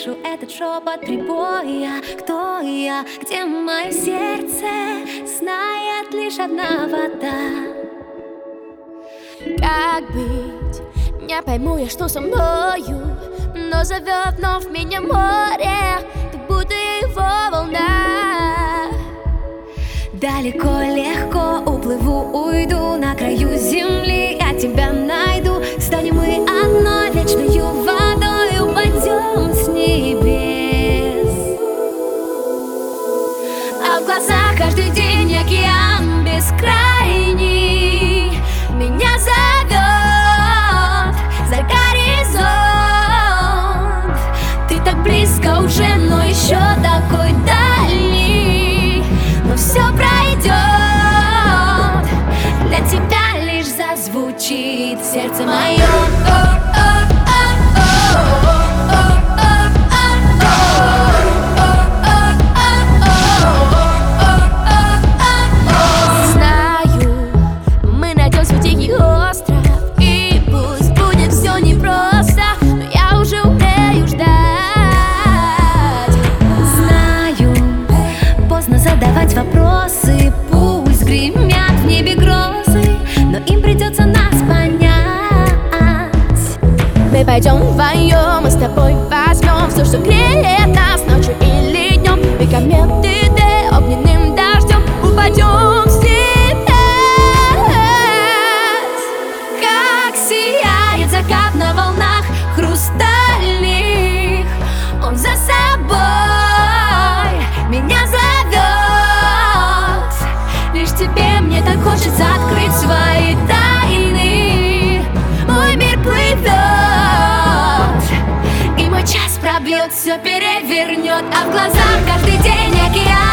слышу этот шепот прибоя. Кто я, где мое сердце, знает лишь одна вода. Как быть? Не пойму я, что со мною, но зовет вновь меня море, как будто его волна. Далеко, легко уплыву, уйду на краю земли, я тебя найду. Станем мы одной вечною водой, упадем с небес. А в глазах каждый день океан бескрайний меня зовет за горизонт. Ты так близко уже, но еще такой дальний. Но все пройдет, для тебя лишь зазвучит сердце мое. Знаю, мы найдем свой тихий остров, и пусть будет все непросто, но я уже умею ждать. Знаю, поздно задавать вопросы, пусть гремят в небе грозы, но им придется нас понять. Мы пойдем вдвоем, мы с тобой возьмем все, что греет нас ночью или днем. Мы кометы, ты огненным дождем упадем с небес. Как сияет закат на волнах хрустальных, он за собой меня зовет. Лишь тебе мне так хочется открыть свои тайны. Мой мир плывет, и мой час пробьет, все перевернет, а в глазах каждый день океан.